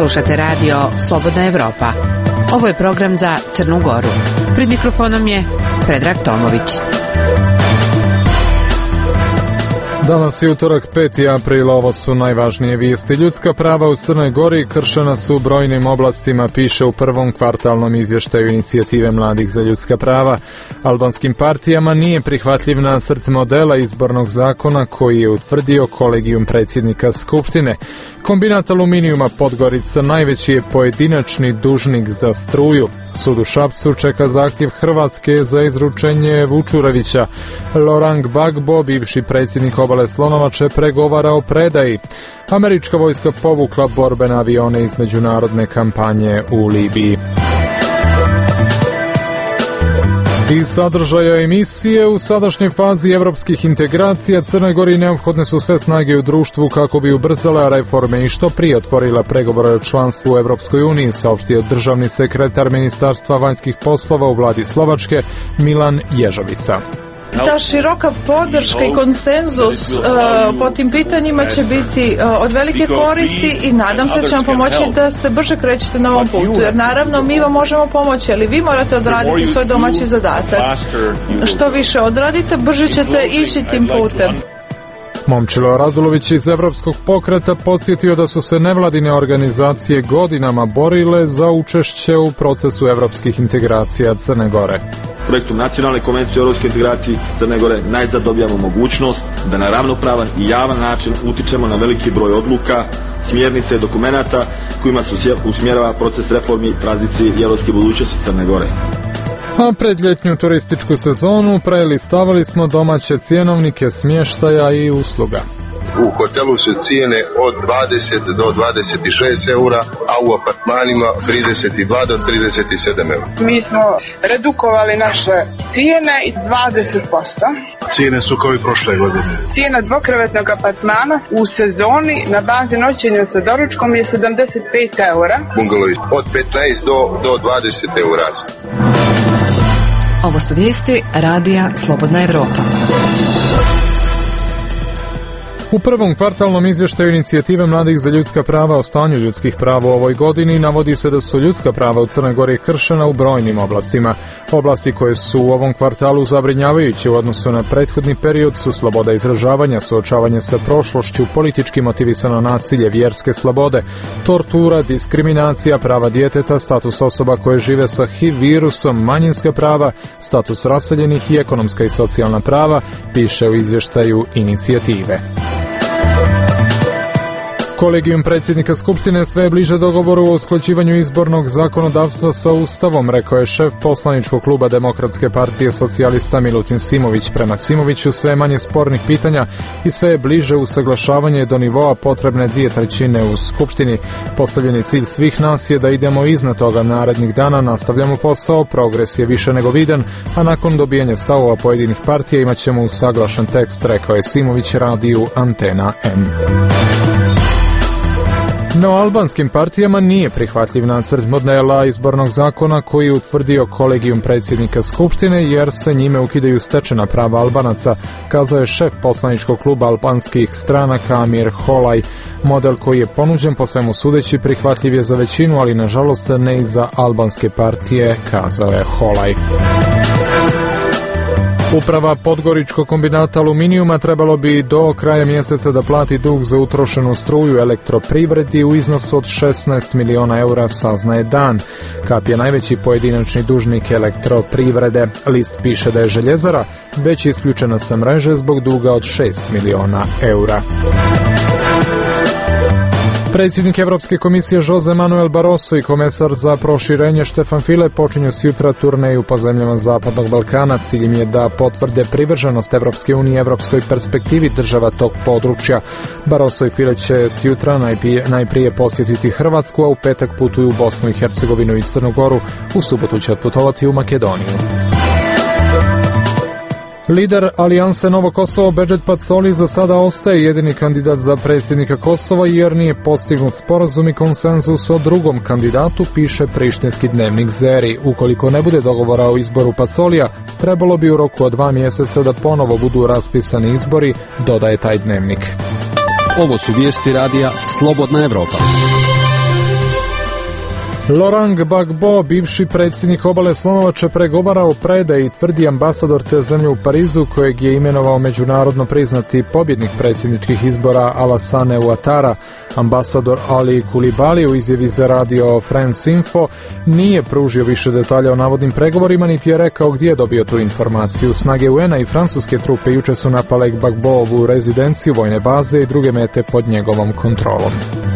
Slušate radio Slobodna Evropa. Ovo je program za Crnu Goru. Pred mikrofonom je Predrag Tomović. Danas je utorak 5. april, ovo su najvažnije vijesti. Ljudska prava u Crnoj Gori kršena su u brojnim oblastima, piše u prvom kvartalnom izvještaju Inicijative mladih za ljudska prava. Albanskim partijama nije prihvatljiv nacrt modela izbornog zakona koji je utvrdio kolegijum predsjednika Skupštine. Kombinat aluminijuma Podgorica najveći je pojedinačni dužnik za struju. Sud u Šapcu čeka zahtjev Hrvatske za izručenje Vučurevića. Laurent Gbagbo, bivši predsjednik Obale Slonovače, pregovara o predaji. Američka vojska povukla borbene avione iz međunarodne kampanje u Libiji. Iz sadržaja emisije, u sadašnjoj fazi evropskih integracija Crnoj Gori neophodne su sve snage u društvu kako bi ubrzala reforme i što prije otvorila pregovore o članstvu u Evropskoj uniji, saopštio državni sekretar Ministarstva vanjskih poslova u vladi Slovačke Milan Ježovica. Ta široka podrška i konsenzus po tim pitanjima će biti od velike koristi i nadam se da će vam pomoći da se brže krećete na ovom putu, jer naravno mi vam možemo pomoći, ali vi morate odraditi svoj domaći zadatak. Što više odradite, brže ćete ići tim putem. Momčilo Radulović iz Evropskog pokreta podsjetio da su se nevladine organizacije godinama borile za učešće u procesu evropskih integracija Crne Gore. Projektom Nacionalne konvencije o europskoj integraciji Crne Gore najzad dobijamo mogućnost da na ravnopravan i javan način utičemo na veliki broj odluka, smjernice, dokumenata kojima se usmjerava proces reformi, tranzicije i europske budućnosti Crne Gore. A pred ljetnju turističku sezonu prelistavali smo domaće cjenovnike smještaja i usluga. U hotelu su cijene od 20 do 26 eura, a u apartmanima 32 do 37 eura. Mi smo redukovali naše cijene i 20%. Cijene su kao i prošle godine. Cijena dvokrevetnog apartmana u sezoni na bazi noćenja sa doručkom je 75 eura. Bungalovi od 15 do 20 eura. Ovo su vijesti radija Slobodna Evropa. U prvom kvartalnom izvještaju Inicijative mladih za ljudska prava o stanju ljudskih prava u ovoj godini navodi se da su ljudska prava u Crnoj Gori kršena u brojnim oblastima. Oblasti koje su u ovom kvartalu zabrinjavajuće u odnosu na prethodni period su sloboda izražavanja, suočavanje sa prošlošću, politički motivisano nasilje, vjerske slobode, tortura, diskriminacija, prava djeteta, status osoba koje žive sa HIV virusom, manjinska prava, status raseljenih i ekonomska i socijalna prava, piše u izvještaju Inicijative. Kolegijum predsjednika Skupštine sve je bliže dogovoru o usklađivanju izbornog zakonodavstva sa Ustavom, rekao je šef poslaničkog kluba Demokratske partije socijalista Milutin Simović. Prema Simoviću sve je manje spornih pitanja i sve je bliže usaglašavanje do nivoa potrebne 2/3 u Skupštini. Postavljeni cilj svih nas je da idemo iznad toga. Narednih dana nastavljamo posao, progres je više nego vidan, a nakon dobijanja stavova pojedinih partija imat ćemo usaglašen tekst, rekao je Simović radiju Antena M. No, albanskim partijama nije prihvatljiv nacrt modela izbornog zakona koji je utvrdio kolegijum predsjednika Skupštine, jer se njime ukidaju stečena prava Albanaca, kazao je šef poslaničkog kluba albanskih stranaka Amir Holaj. Model koji je ponuđen po svemu sudeći prihvatljiv je za većinu, ali nažalost ne i za albanske partije, kazao je Holaj. Uprava Podgoričkog kombinata aluminijuma trebalo bi do kraja mjeseca da plati dug za utrošenu struju elektroprivredi u iznosu od 16 miliona eura, saznaje Dan. Kap je najveći pojedinačni dužnik elektroprivrede. List piše da je Željezara već isključena sa mreže zbog duga od 6 miliona eura. Predsjednik Evropske komisije Jose Manuel Barroso i komesar za proširenje Štefan File počinju sjutra turneju po zemljama Zapadnog Balkana. Cilj im je da potvrde privrženost Evropske unije evropskoj perspektivi država tog područja. Barroso i File će sjutra najprije posjetiti Hrvatsku, a u petak putuju u Bosnu i Hercegovinu i Crnu Goru. U subotu će otputovati u Makedoniju. Lider Alijanse Novo Kosovo Bedžet Pacoli za sada ostaje jedini kandidat za predsjednika Kosova jer nije postignut sporazum i konsenzus o drugom kandidatu, piše prištinski dnevnik Zeri. Ukoliko ne bude dogovora o izboru Pacolija, trebalo bi u roku od 2 mjeseca da ponovo budu raspisani izbori, dodaje taj dnevnik. Ovo su vijesti radija Slobodna Evropa. Laurent Gbagbo, bivši predsjednik Obale Slonovače, pregovara o predaji, tvrdi ambasador te zemlje u Parizu, kojeg je imenovao međunarodno priznati pobjednik predsjedničkih izbora Alassane Ouattara. Ambasador Ali Koulibaly u izjavi za radio France Info nije pružio više detalja o navodnim pregovorima, niti je rekao gdje je dobio tu informaciju. Snage UN-a i francuske trupe juče su napale Gbagbovu rezidenciju, vojne baze i druge mete pod njegovom kontrolom.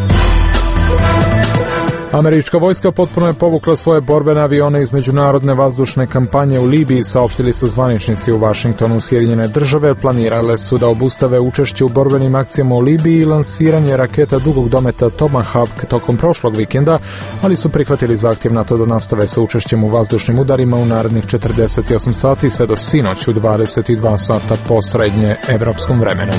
Američka vojska potpuno je povukla svoje borbene avione iz međunarodne vazdušne kampanje u Libiji, saopštili su zvaničnici u Vašingtonu. Sjedinjene države planirale su da obustave učešće u borbenim akcijama u Libiji i lansiranje raketa dugog dometa Tomahawk tokom prošlog vikenda, ali su prihvatili zahtjev na to da nastave sa učešćem u vazdušnim udarima u narednih 48 sati sve do sinoć u 22 sata po srednje evropskom vremenu.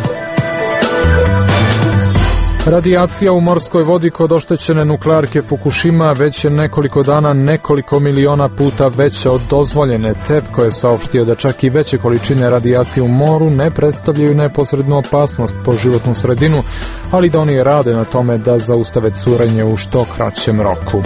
Radijacija u morskoj vodi kod oštećene nuklearke Fukushima već je nekoliko dana nekoliko miliona puta veća od dozvoljene. TEP koji je saopštio da čak i veće količine radijacije u moru ne predstavljaju neposrednu opasnost po životnu sredinu, ali da oni rade na tome da zaustave curenje u što kraćem roku.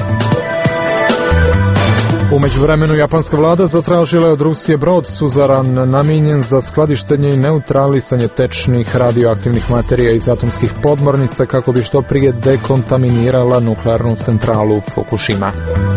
U međuvremenu japanska vlada zatražila je od Rusije brod suzaran namijenjen za skladištenje i neutralisanje tečnih radioaktivnih materija iz atomskih podmornica kako bi što prije dekontaminirala nuklearnu centralu Fukushima.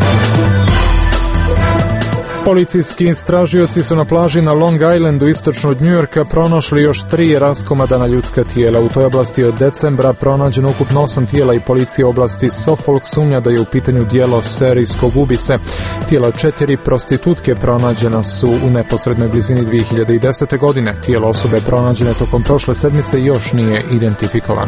Policijski istražioci su na plaži na Long Islandu istočno od Njujorka pronašli još 3 raskomadana ljudska tijela. U toj oblasti od decembra pronađeno ukupno 8 tijela i policija oblasti Suffolk sumnja da je u pitanju djelo serijskog ubice. Tijela 4 prostitutke pronađena su u neposrednoj blizini 2010. godine. Tijelo osobe pronađene tokom prošle sedmice još nije identifikovano.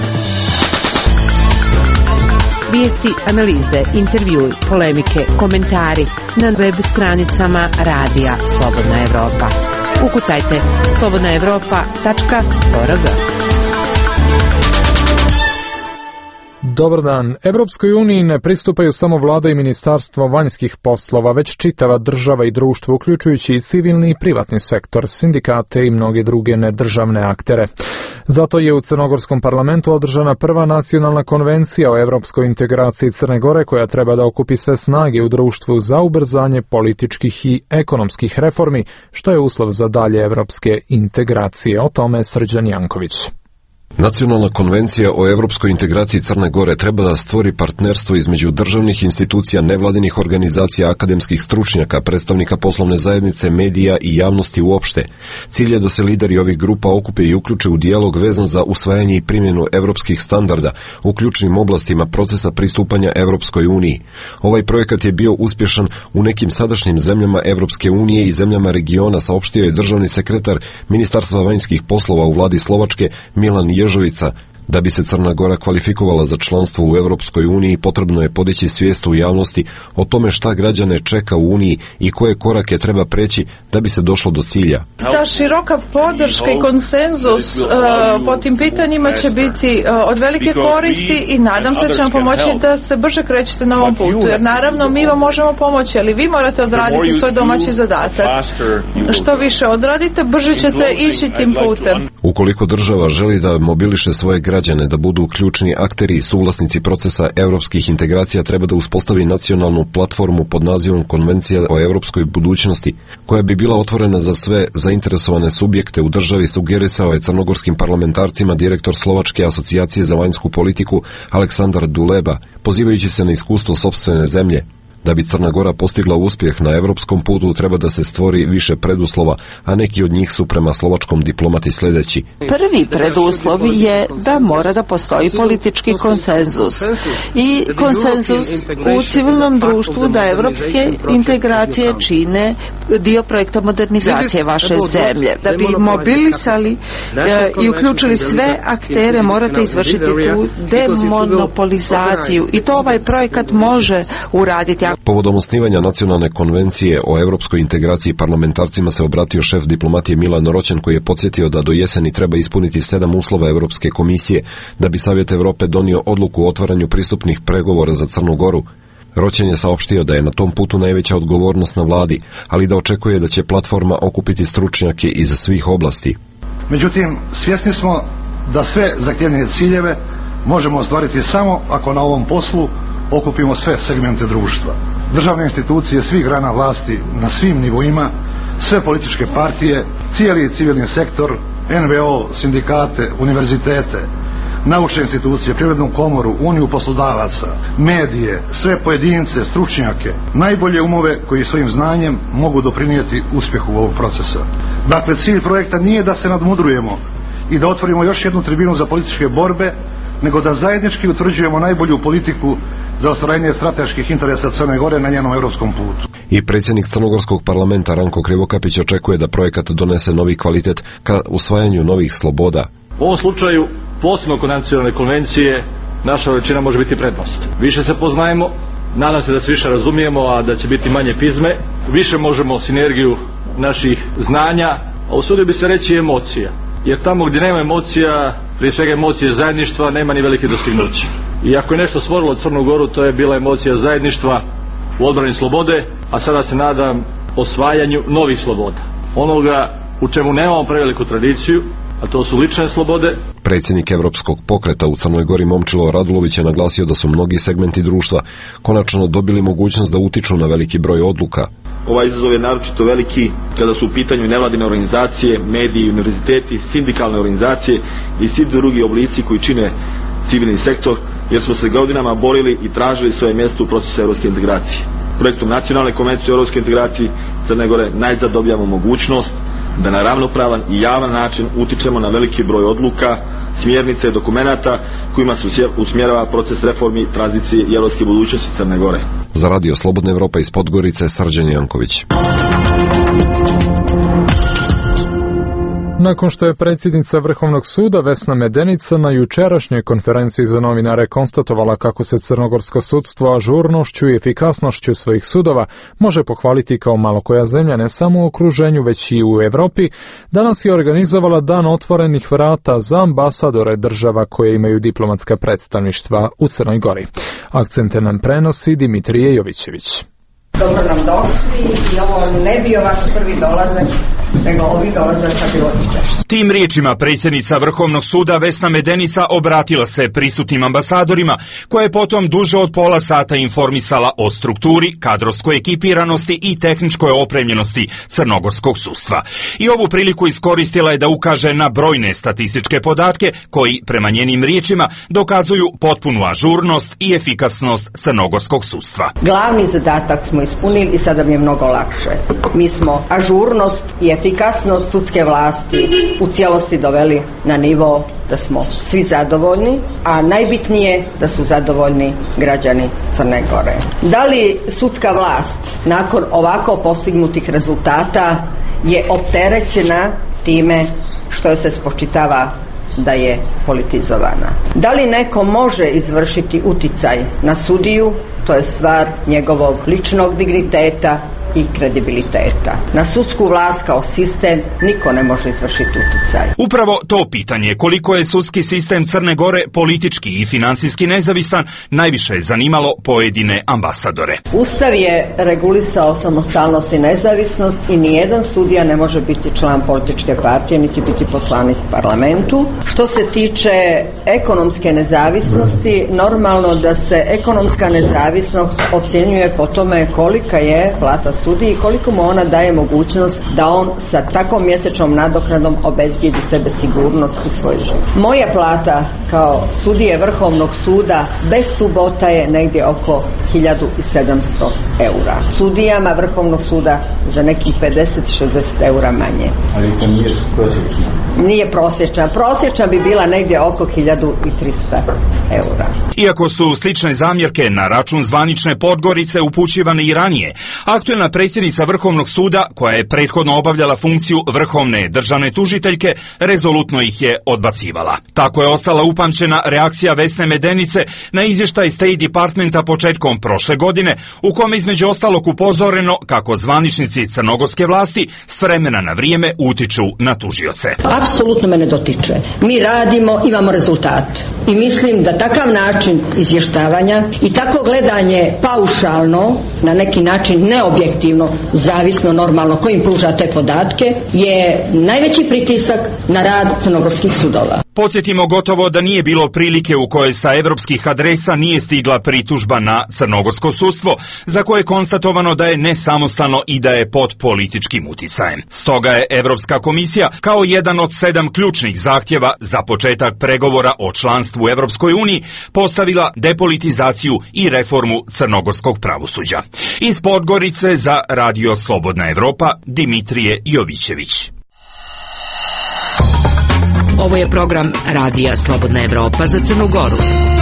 Vijesti, analize, intervjui, polemike, komentari na web stranicama Radija Slobodna Evropa. Ukucajte slobodnaevropa.org. Dobar dan. Evropskoj uniji ne pristupaju samo vlada i ministarstvo vanjskih poslova, već čitava država i društvo, uključujući i civilni i privatni sektor, sindikate i mnoge druge nedržavne aktere. Zato je u Crnogorskom parlamentu održana prva nacionalna konvencija o evropskoj integraciji Crne Gore, koja treba da okupi sve snage u društvu za ubrzanje političkih i ekonomskih reformi, što je uslov za dalje evropske integracije. O tome Srđan Janković. Nacionalna konvencija o evropskoj integraciji Crne Gore treba da stvori partnerstvo između državnih institucija, nevladinih organizacija, akademskih stručnjaka, predstavnika poslovne zajednice, medija i javnosti uopšte. Cilj je da se lideri ovih grupa okupe i uključe u dijalog vezan za usvajanje i primjenu evropskih standarda u ključnim oblastima procesa pristupanja Evropskoj uniji. Ovaj projekat je bio uspješan u nekim sadašnjim zemljama Evropske unije i zemljama regiona, saopštio je državni sekretar Ministarstva vanjskih poslova u vladi Slovačke Milan Ježovica. Da bi se Crna Gora kvalifikovala za članstvo u Evropskoj uniji, potrebno je podići svijest u javnosti o tome šta građane čeka u Uniji i koje korake treba preći da bi se došlo do cilja. Ta široka podrška i konsenzus po tim pitanjima će biti od velike koristi i nadam se da će vam pomoći da se brže krećete na ovom putu, jer naravno mi vam možemo pomoći, ali vi morate odraditi svoj domaći zadatak. Što više odradite, brže ćete ići tim putem. Ukoliko država želi da mobiliše svoje građane da budu ključni akteri i suvlasnici procesa evropskih integracija, treba da uspostavi nacionalnu platformu pod nazivom Konvencija o evropskoj budućnosti, koja bi bila otvorena za sve zainteresovane subjekte u državi, sugerisao je crnogorskim parlamentarcima direktor Slovačke asocijacije za vanjsku politiku Aleksandar Duleba, pozivajući se na iskustvo sopstvene zemlje. Da bi Crna Gora postigla uspjeh na evropskom putu, treba da se stvori više preduslova, a neki od njih su prema slovačkom diplomati sljedeći. Prvi preduslov je da mora da postoji politički konsenzus i konsenzus u civilnom društvu da evropske integracije čine dio projekta modernizacije vaše zemlje. Da bi mobilisali i uključili sve aktere, morate izvršiti tu demonopolizaciju i to ovaj projekat može uraditi. Povodom osnivanja nacionalne konvencije o evropskoj integraciji parlamentarcima se obratio šef diplomatije Milan Roćen, koji je podsjetio da do jeseni treba ispuniti 7 uslova Evropske komisije da bi Savjet Evrope donio odluku o otvaranju pristupnih pregovora za Crnu Goru. Roćen je saopštio da je na tom putu najveća odgovornost na vladi, ali da očekuje da će platforma okupiti stručnjake iz svih oblasti. Međutim, svjesni smo da sve zahtjevnije ciljeve možemo ostvariti samo ako na ovom poslu okupimo sve segmente društva. Državne institucije svih grana vlasti na svim nivoima, sve političke partije, cijeli civilni sektor, NVO, sindikate, univerzitete, naučne institucije, Privrednu komoru, Uniju poslodavaca, medije, sve pojedince, stručnjake, najbolje umove koji svojim znanjem mogu doprinijeti uspjehu ovog procesa. Dakle, cilj projekta nije da se nadmudrujemo i da otvorimo još jednu tribinu za političke borbe, nego da zajednički utvrđujemo najbolju politiku za ostvarenje strateških interesa Crne Gore na njenom europskom putu. I predsjednik Crnogorskog parlamenta Ranko Krivokapić očekuje da projekat donese novi kvalitet ka usvajanju novih sloboda. U ovom slučaju, posebno kod nacionalne konvencije, naša veličina može biti prednost. Više se poznajemo, nadam se da se više razumijemo, a da će biti manje pizme, više možemo sinergiju naših znanja, a usudio bi se reći emocija. Jer tamo gdje nema emocija, prije svega emocije zajedništva, nema ni velike dostignuće. I ako je nešto stvorilo Crnu Goru, to je bila emocija zajedništva u odbrani slobode, a sada se nadam osvajanju novih sloboda. Onoga u čemu nemamo preveliku tradiciju, a to su lične slobode. Predsjednik Evropskog pokreta u Crnoj Gori Momčilo Radulović je naglasio da su mnogi segmenti društva konačno dobili mogućnost da utiču na veliki broj odluka. Ovaj izazov je naročito veliki kada su u pitanju nevladine organizacije, mediji, univerziteti, sindikalne organizacije i svi drugi oblici koji čine civilni sektor, jer smo se godinama borili i tražili svoje mjesto u procesu europske integracije. Projektom Nacionalne konvencije o europskoj integraciji Crne Gore najzad dobijamo mogućnost da na ravnopravan i javan način utičemo na veliki broj odluka, smjernice, dokumenata kojima se usmjerava proces reformi, tranzicije i europske budućnosti Crne Gore. Za Radio Slobodna Evropa iz Podgorice, Srđan Janković. Nakon što je predsjednica Vrhovnog suda Vesna Medenica na jučerašnjoj konferenciji za novinare konstatovala kako se crnogorsko sudstvo ažurnošću i efikasnošću svojih sudova može pohvaliti kao malo koja zemlja ne samo u okruženju već i u Evropi, danas je organizovala dan otvorenih vrata za ambasadore država koje imaju diplomatska predstavništva u Crnoj Gori. Akcente nam prenosi Dimitrije Jovićević. Dobro nam došli i ovo ne bi ovako prvi dolazak, nego ovih dolazaka bilo i češće. Tim riječima predsjednica Vrhovnog suda Vesna Medenica obratila se prisutnim ambasadorima, koja je potom duže od pola sata informisala o strukturi, kadrovskoj ekipiranosti i tehničkoj opremljenosti crnogorskog sudstva. I ovu priliku iskoristila je da ukaže na brojne statističke podatke koji, prema njenim riječima, dokazuju potpunu ažurnost i efikasnost crnogorskog sudstva. Glavni zadatak smo ispunili i sada mi je mnogo lakše. Mi smo ažurnost i efikasnost sudske vlasti u cijelosti doveli na nivo da smo svi zadovoljni, a najbitnije da su zadovoljni građani Crne Gore. Da li sudska vlast nakon ovako postignutih rezultata je opterećena time što joj se spočitava da je politizovana? Da li neko može izvršiti uticaj na sudiju? To je stvar njegovog ličnog digniteta i kredibiliteta. Na sudsku vlast kao sistem niko ne može izvršiti uticaj. Upravo to pitanje, koliko je sudski sistem Crne Gore politički i financijski nezavisan, najviše je zanimalo pojedine ambasadore. Ustav je regulisao samostalnost i nezavisnost i nijedan sudija ne može biti član političke partije niti biti poslanik u parlamentu. Što se tiče ekonomske nezavisnosti, normalno da se ekonomska nezavisnost ocjenjuje po tome kolika je plata sudiji i koliko mu ona daje mogućnost da on sa takvom mjesečnom nadoknadom obezbijedi sebe sigurnost u svoj život. Moja plata kao sudije Vrhovnog suda bez subota je negdje oko 1700 eura. Sudijama Vrhovnog suda za nekih 50-60 eura manje. Ali to nije prosječna? Nije prosječna. Prosječna bi bila negdje oko 1300 eura. Iako su slične zamjerke na račun zvanične Podgorice upućivane i ranije, aktuelna predsjednica Vrhovnog suda, koja je prethodno obavljala funkciju vrhovne državne tužiteljke, rezolutno ih je odbacivala. Tako je ostala upamćena reakcija Vesne Medenice na izvještaj State Departmenta početkom prošle godine, u kome između ostalog upozoreno kako zvaničnici crnogorske vlasti s vremena na vrijeme utiču na tužioce. Apsolutno me ne dotiče. Mi radimo, imamo rezultat. I mislim da takav način izvještavanja i tako gledanje paušalno, na neki način neobjektivno, zavisno normalno ko im pruža te podatke, je najveći pritisak na rad crnogorskih sudova. Podsjetimo gotovo da nije bilo prilike u kojoj sa evropskih adresa nije stigla pritužba na crnogorsko sudstvo, za koje je konstatovano da je nesamostalno i da je pod političkim uticajem. Stoga je Evropska komisija kao jedan od 7 ključnih zahtjeva za početak pregovora o članstvu u Evropskoj uniji postavila depolitizaciju i reformu crnogorskog pravosuđa. Iz Podgorice za Radio Slobodna Evropa, Dimitrije Jovićević. Ovo je program Radija Slobodna Evropa za Crnu Goru.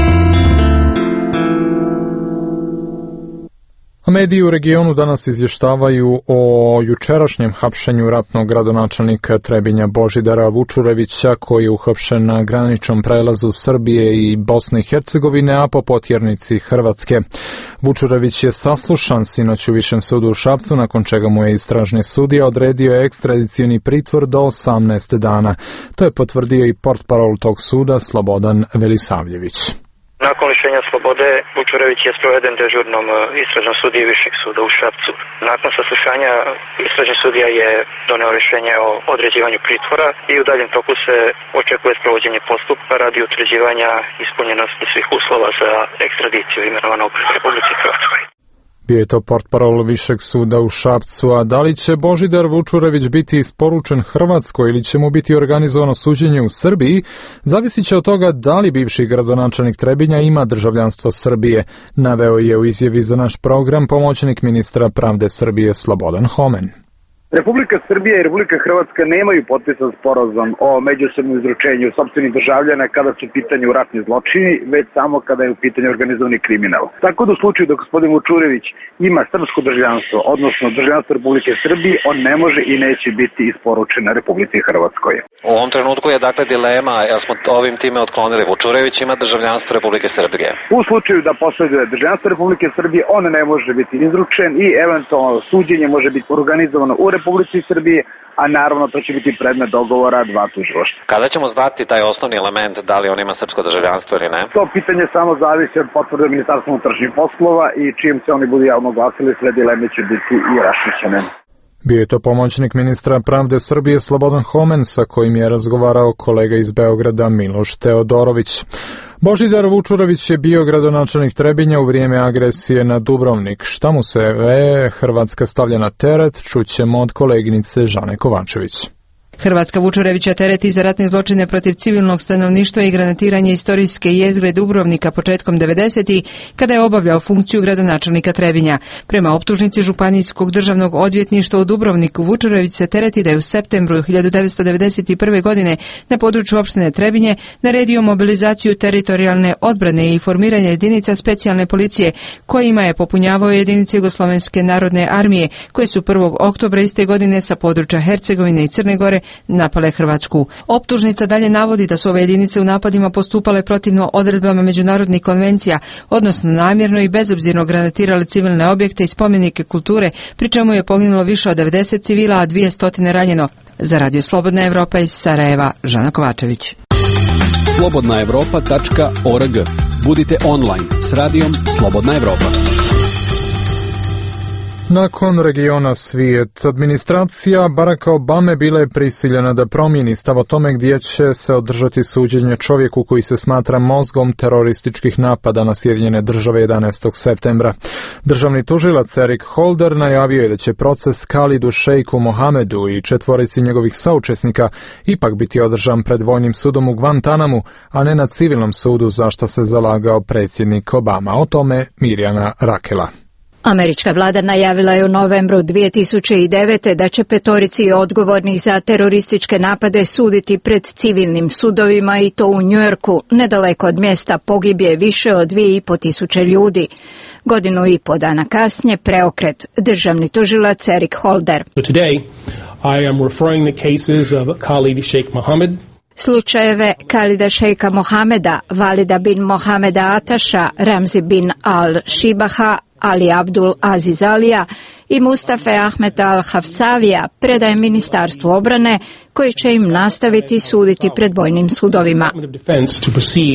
A mediji u regionu danas izvještavaju o jučerašnjem hapšenju ratnog gradonačelnika Trebinja Božidara Vučurevića, koji je uhapšen na graničnom prelazu Srbije i Bosne i Hercegovine, a po potjernici Hrvatske. Vučurević je saslušan sinoć u Višem sudu u Šapcu, nakon čega mu je istražni sudija odredio ekstradicioni pritvor do 18 dana. To je potvrdio i portparol tog suda Slobodan Velisavljević. Nakon lišenja slobode, Vučurević je sproveden dežurnom istražnom sudiji Višeg suda u Šapcu. Nakon saslušanja, istražni sudija je doneo rješenje o određivanju pritvora i u daljem toku se očekuje sprovođenje postupka radi utvrđivanja ispunjenosti svih uslova za ekstradiciju imenovanog Republici Hrvatskoj. Bio je to portparol Višeg suda u Šapcu, a da li će Božidar Vučurević biti isporučen Hrvatskoj ili će mu biti organizovano suđenje u Srbiji, zavisit će od toga da li bivši gradonačelnik Trebinja ima državljanstvo Srbije, naveo je u izjavi za naš program pomoćnik ministra pravde Srbije Slobodan Homen. Republika Srbija i Republika Hrvatska nemaju potpisan sporazum o međusobnom izručenju sopstvenih državljana kada su u pitanju ratni zločini, već samo kada je u pitanju organizovani kriminal. Tako da u slučaju da gospodin Vučurević ima srpsko državljanstvo, odnosno državljanstvo Republike Srbije, on ne može i neće biti isporučen Republici Hrvatskoj. U ovom trenutku je dakle dilema, jer smo ovim time otklonili, Vučurević ima državljanstvo Republike Srbije. U slučaju da posjeduje državljanstvo Republike Srbije, on ne može biti izručen i eventualno suđenje može biti organizovano u Republici Srbije, a naravno to će biti predmet dogovora dva tužilaštva. Kada ćemo znati taj osnovni element, da li on ima srpsko državljanstvo ili ne? To pitanje samo zavisi od potvrde Ministarstva unutrašnjih poslova i čim se oni budu javno glasili, sve dileme će biti i raščišćene. Bio je to pomoćnik ministra pravde Srbije Slobodan Homen, sa kojim je razgovarao kolega iz Beograda Miloš Teodorović. Božidar Vučurević je bio gradonačelnik Trebinja u vrijeme agresije na Dubrovnik. Šta mu se Hrvatska stavlja na teret, čućemo od koleginice Žane Kovačević. Hrvatska Vučurevića tereti za ratne zločine protiv civilnog stanovništva i granatiranje istorijske jezgre Dubrovnika početkom 90-ih, kada je obavljao funkciju gradonačelnika Trebinja. Prema optužnici Županijskog državnog odvjetništva u Dubrovniku, Vučurević se tereti da je u septembru 1991. godine na području opštine Trebinje naredio mobilizaciju teritorijalne odbrane i formiranje jedinica specijalne policije, kojima je popunjavao jedinice Jugoslovenske narodne armije, koje su 1. oktobra iste godine sa područja Hercegovine i Crne Gore napale Hrvatsku. Optužnica dalje navodi da su ove jedinice u napadima postupale protivno odredbama međunarodnih konvencija, odnosno namjerno i bezobzirno granatirale civilne objekte i spomenike kulture, pri čemu je poginulo više od 90 civila, a 200 ranjeno. Za Radio Slobodna Evropa iz Sarajeva, Žana Kovačević. slobodnaevropa.org. Budite online s radijom Slobodna Evropa. Nakon regiona svijet, administracija Baracka Obame bila je prisiljena da promijeni stav o tome gdje će se održati suđenje čovjeku koji se smatra mozgom terorističkih napada na Sjedinjene Države 11. septembra. Državni tužilac Eric Holder najavio je da će proces Khalidu Šejku Mohamedu i 4 njegovih saučesnika ipak biti održan pred vojnim sudom u Guantanamu, a ne na civilnom sudu, za što se zalagao predsjednik Obama. O tome Mirjana Rakela. Američka vlada najavila je u novembru 2009. da će 5 odgovornih za terorističke napade suditi pred civilnim sudovima i to u Njujorku, nedaleko od mjesta pogibje više od 2.500 ljudi. 1.5 godina kasnije preokret, državni tužilac Eric Holder. Today, I am referring the cases of Khalid Sheikh Mohammed, slučajeve Khalida Šejka Mohameda, Valida bin Mohameda Ataša, Ramzi bin al-Šibaha, Ali Abdul Aziz Alija i Mustafa Ahmed al-Hafsavija predaje Ministarstvu obrane, koji će im nastaviti suditi pred vojnim sudovima.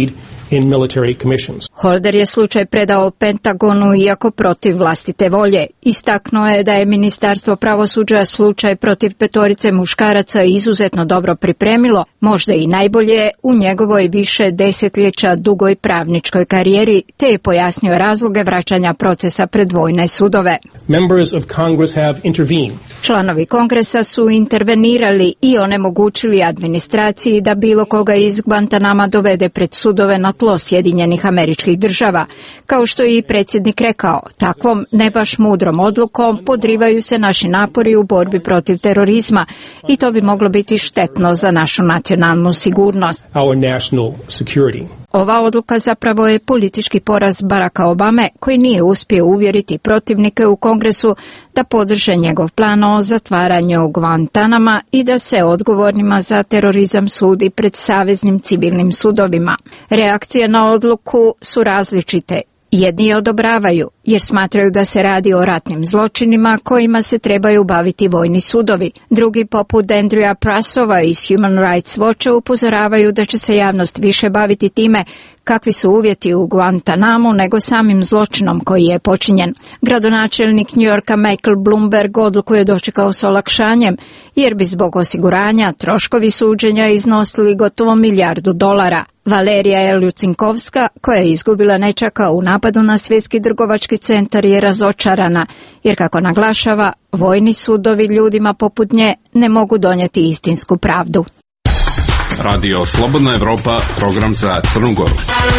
in military commissions. Holder je slučaj predao Pentagonu iako protiv vlastite volje. Istaknuo je da je Ministarstvo pravosuđa slučaj protiv 5 muškaraca izuzetno dobro pripremilo, možda i najbolje u njegovoj više desetljeća dugoj pravničkoj karijeri, te je pojasnio razloge vraćanja procesa pred vojne sudove. Members of Congress have intervened. Članovi Kongresa su intervenirali i onemogućili administraciji da bilo koga iz Guantanama dovede pred sudove na tlo Sjedinjenih Američkih Država. Kao što je i predsjednik rekao, takvom ne baš mudrom odlukom podrivaju se naši napori u borbi protiv terorizma i to bi moglo biti štetno za našu nacionalnu sigurnost. Our national security. Ova odluka zapravo je politički poraz Baracka Obame, koji nije uspio uvjeriti protivnike u Kongresu da podrže njegov plan o zatvaranju Guantanama i da se odgovornima za terorizam sudi pred saveznim civilnim sudovima. Reakcije na odluku su različite. Jedni je odobravaju, jer smatraju da se radi o ratnim zločinima kojima se trebaju baviti vojni sudovi. Drugi, poput Andrewa Prasova iz Human Rights Watcha, upozoravaju da će se javnost više baviti time kakvi su uvjeti u Guantanamu nego samim zločinom koji je počinjen. Gradonačelnik New Yorka Michael Bloomberg odluku je dočekao s olakšanjem, jer bi zbog osiguranja troškovi suđenja iznosili gotovo $1 milijardu. Valerija Ljucinkovska, koja je izgubila nečaka u napadu na Svjetski trgovački centar, je razočarana, jer kako naglašava, vojni sudovi ljudima poput nje ne mogu donijeti istinsku pravdu. Radio Slobodna Evropa, program za Crnu Goru.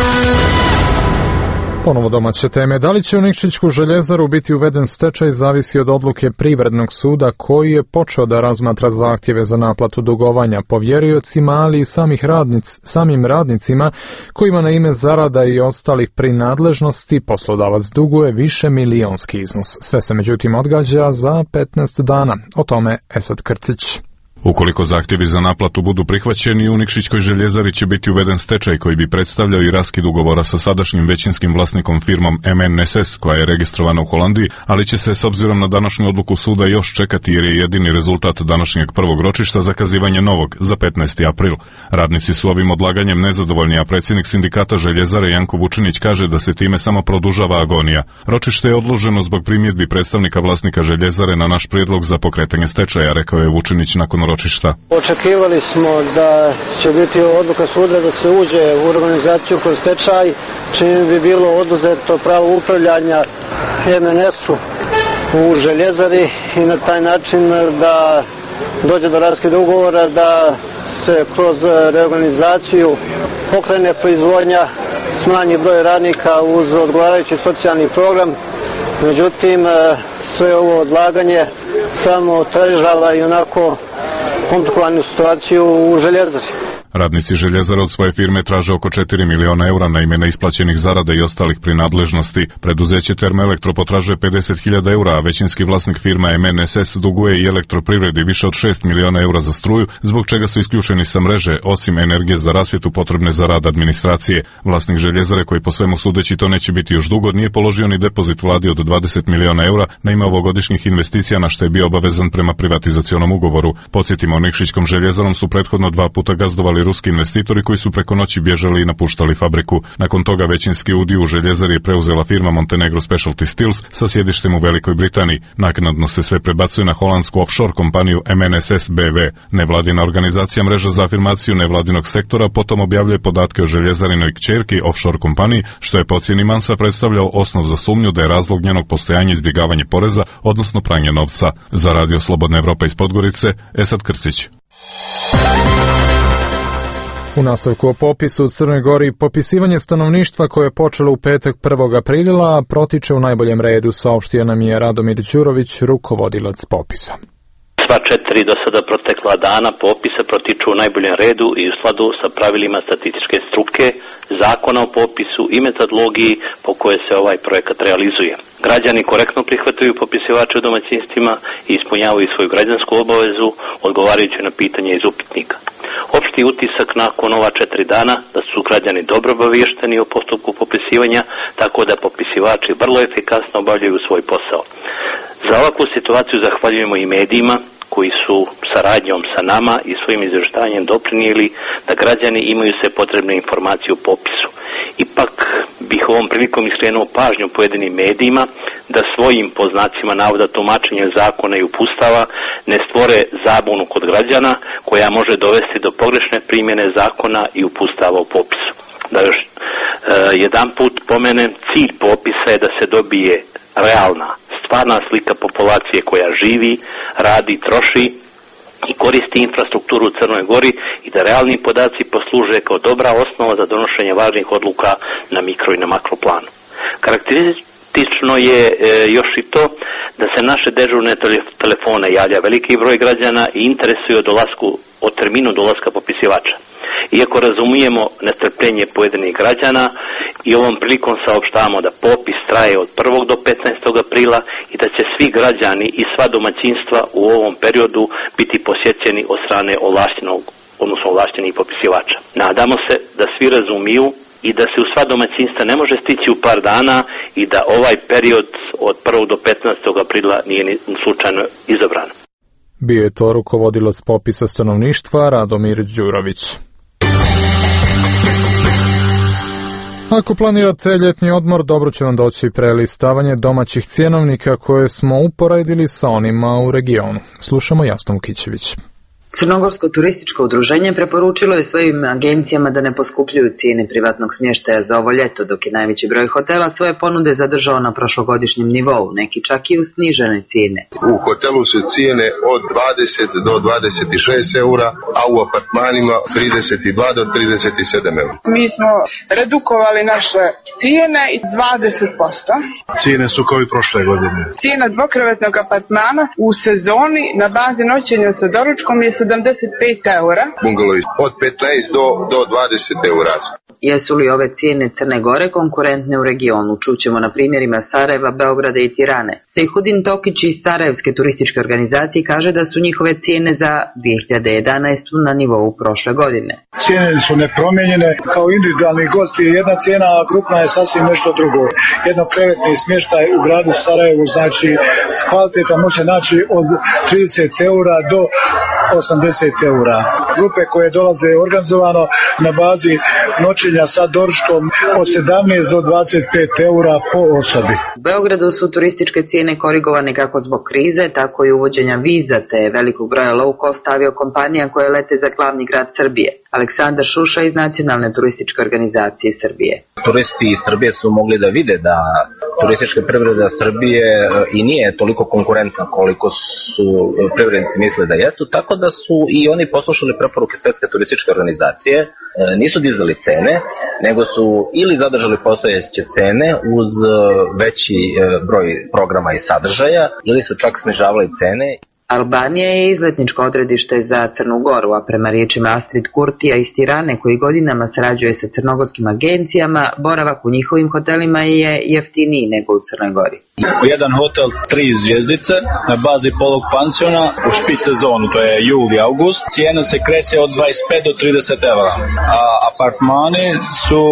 Ponovo domaće teme. Da li će u Nikšićku željezaru biti uveden stečaj zavisi od odluke Privrednog suda koji je počeo da razmatra zahtjeve za naplatu dugovanja povjeriocima, ali i samim radnicima kojima na ime zarada i ostalih prinadležnosti poslodavac duguje više milionski iznos. Sve se međutim odgađa za 15 dana. O tome Esad Krcić. Ukoliko zahtjevi za naplatu budu prihvaćeni, u Nikšićkoj željezari će biti uveden stečaj koji bi predstavljao i raskid ugovora sa sadašnjim većinskim vlasnikom firmom MNSS koja je registrovana u Holandiji, ali će se s obzirom na današnju odluku suda još čekati jer je jedini rezultat današnjeg prvog ročišta zakazivanje novog za 15. april. Radnici su ovim odlaganjem nezadovoljni, a predsjednik sindikata željezare Janko Vučinić kaže da se time samo produžava agonija. Ročište je odloženo zbog primjedbi predstavnika vlasnika željezare na naš prijedlog za pokretanje stečaja, rekao je Vučinić nakon ročišta. Očekivali smo da će biti odluka suda da se uđe u organizaciju kroz stečaj, čim bi bilo oduzeto pravo upravljanja MNS-u u željezari i na taj način da dođe do raskida ugovora, da se kroz reorganizaciju pokrene proizvodnja, smanji broj radnika uz odgovarajući socijalni program. Međutim, sve ovo odlaganje samo otežava i onako komplikovanu situaciju u željezari. Radnici željezara od svoje firme traže oko 4 miliona eura na ime neisplaćenih zarada i ostalih prinadležnosti. Preduzeće Termoelektro potražuje 50.000 eura, a većinski vlasnik firma MNSS duguje i elektroprivredi više od 6 miliona eura za struju, zbog čega su isključeni sa mreže, osim energije za rasvjetu potrebne za rad administracije. Vlasnik željezare, koji po svemu sudeći to neće biti još dugo, nije položio ni depozit vladi od 20 miliona eura na ime ovogodišnjih investicija, na što je bio obavezan prema privatizacionom ugovoru. Podsjetimo, Nikšićkom željezarom su prethodno 2 puta gazdovali ruski investitori koji su preko noći bježali i napuštali fabriku. Nakon toga većinski udio u željezari je preuzela firma Montenegro Specialty Steels sa sjedištem u Velikoj Britaniji. Naknadno se sve prebacuje na holandsku offshore kompaniju MNSS BV. Nevladina organizacija Mreža za afirmaciju nevladinog sektora potom objavljuje podatke o željezarinoj kćerki offshore kompaniji, što je po ocjeni Mansa predstavljao osnov za sumnju da je razlog njenog postojanja izbjegavanje poreza, odnosno pranje novca. Za Radio Slobodna Evropa iz Podgorice, Esad Krcić. U nastavku o popisu u Crnoj Gori, popisivanje stanovništva koje je počelo u petak 1. aprila protiče u najboljem redu, saopštio nam je Radomir Đurović, rukovodilac popisa. Sva 4 do sada protekla dana popisa protiču u najboljem redu i u skladu sa pravilima statističke struke, zakona o popisu i metodologiji po kojoj se ovaj projekat realizuje. Građani korektno prihvataju popisivače u domaćinstvima i ispunjavaju svoju građansku obavezu odgovarajući na pitanje iz upitnika. Opšti utisak nakon ova 4 dana da su građani dobro obaviješteni o postupku popisivanja, tako da popisivači vrlo efikasno obavljaju svoj posao. Za ovakvu situaciju zahvaljujemo i medijima koji su saradnjom sa nama i svojim izvještavanjem doprinijeli da građani imaju sve potrebne informacije o popisu Ipak bih ovom prilikom iskrenuo pažnju pojedinim medijima da svojim poznacima navoda tumačenja zakona i upustava ne stvore zabunu kod građana koja može dovesti do pogrešne primjene zakona i upustava u popisu. Da još jedan put pomenem, cilj popisa je da se dobije realna, stvarna slika populacije koja živi, radi, troši i koristi infrastrukturu u Crnoj Gori i da realni podaci posluže kao dobra osnova za donošenje važnih odluka na mikro i na makro planu. Karakteristično je još i to da se naše dežurne telefone javlja veliki broj građana i interesuje o terminu dolaska popisivača. Iako razumijemo nestrpljenje pojedinih građana i ovom prilikom saopštavamo da popis traje od 1. do 15. aprila i da će svi građani i sva domaćinstva u ovom periodu biti posjećeni od strane ovlaštenih popisivača. Nadamo se da svi razumiju i da se u sva domaćinstva ne može stići u par dana i da ovaj period od 1. do 15. aprila nije ni slučajno izabran. Bio je to rukovodilac popisa stanovništva Radomir Đurović. Ako planirate ljetni odmor, dobro će vam doći prelistavanje domaćih cjenovnika koje smo uporedili sa onima u regionu. Slušamo Jasnu Vukićević. Crnogorsko turističko udruženje preporučilo je svojim agencijama da ne poskupljuju cijene privatnog smještaja za ovo ljeto, dok je najveći broj hotela svoje ponude zadržao na prošlogodišnjem nivou, neki čak i u snižene cijene. U hotelu su cijene od 20 do 26 eura, a u apartmanima 32 do 37 eura. Mi smo redukovali naše cijene i 20%. Cijene su kao i prošle godine. Cijena dvokrevetnog apartmana u sezoni na bazi noćenja sa doručkom je 75 eura. Bungalovi od 15 do 20 eura. Jesu li ove cijene Crne Gore konkurentne u regionu? Čućemo na primjerima Sarajeva, Beograda i Tirane. Sejhudin Tokić iz Sarajevske turističke organizacije kaže da su njihove cijene za 2011. na nivou prošle godine. Cijene su nepromijenjene, kao individualni gosti je jedna cijena, a grupna je sasvim nešto drugo. Jednokrevetni smještaj u gradu Sarajevu, znači kvaliteta može naći od 30 eura do 80 eura. Grupe koje dolaze organizovano na bazi noćenja sa doručkom od 17 do 25 eura po osobi. U Beogradu su turističke cijene korigovane kako zbog krize, tako i uvođenja viza te velikog broja low-cost aviokompanija koje lete za glavni grad Srbije. Aleksandar Šuša iz Nacionalne turističke organizacije Srbije. Turisti iz Srbije su mogli da vide da turistička privreda Srbije i nije toliko konkurentna koliko su privrednici misle da jesu, tako da su i oni poslušali preporuke Svetske turističke organizacije, nisu dizali cene, nego su ili zadržali postojeće cene uz veći broj programa i sadržaja, ili su čak snižavali cene. Albanija je izletničko odredište za Crnu Goru, a prema riječima Astrid Kurtija iz Tirane, koji godinama sarađuje sa crnogorskim agencijama, boravak u njihovim hotelima je jeftiniji nego u Crnoj Gori. Jedan hotel 3 zvjezdice na bazi polog pansiona u špic sezonu, to je jul i august. Cijena se kreće od 25 do 30 eura, a apartmani su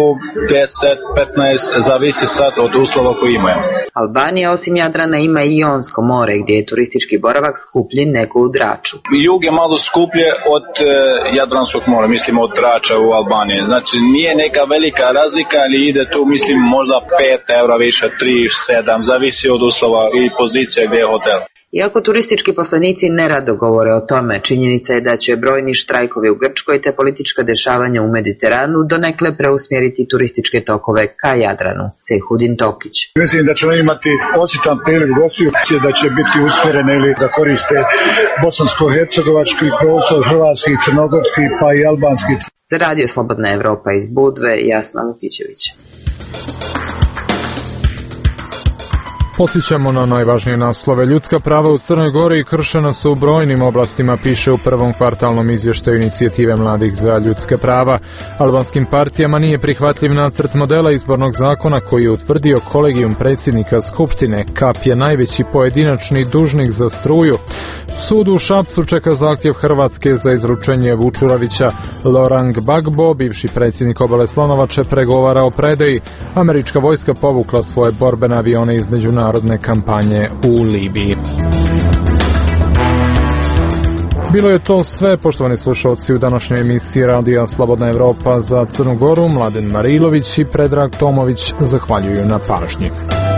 10-15, zavisi sad od uslova koji imaju. Albanija osim Jadrana ima i Jonsko more, gdje je turistički boravak skuplji nego u Draču. Jug je malo skuplje od Jadranskog mora, mislim od Drača u Albaniji. Znači nije neka velika razlika, ali ide tu mislim možda 5 eura više, 3, 7, zavisi od uslova i pozicije gdje je hotel. Iako turistički poslanici nerado govore o tome, činjenica je da će brojni štrajkovi u Grčkoj te politička dešavanja u Mediteranu donekle preusmjeriti turističke tokove ka Jadranu. Sejhudin Tokić. Mislim da ćemo imati osjetan priliv gostiju, da će biti usmjerene ili da koriste bosansko-hercegovački prostor, hrvatski, crnogorski pa i albanski. Za Radio Slobodna Evropa iz Budve, Jasna Vukićević. Podsjećamo na najvažnije naslove. Ljudska prava u Crnoj Gori kršena su u brojnim oblastima, piše u prvom kvartalnom izvještaju inicijative mladih za ljudska prava. Albanskim partijama nije prihvatljiv nacrt modela izbornog zakona koji je utvrdio kolegijum predsjednika Skupštine. KAP je najveći pojedinačni dužnik za struju. Sud u Šapcu čeka zahtjev Hrvatske za izručenje Vučurovića. Laurent Gbagbo, bivši predsjednik Obale Slonovače, pregovara o predaji. Američka vojska povukla svoje borbene avione iz međunarodne kampanje u Libiji. Bilo je to sve, poštovani slušalci, u današnjoj emisiji Radija Slobodna Evropa za Crnu Goru. Mladen Marilović i Predrag Tomović zahvaljuju na pažnji.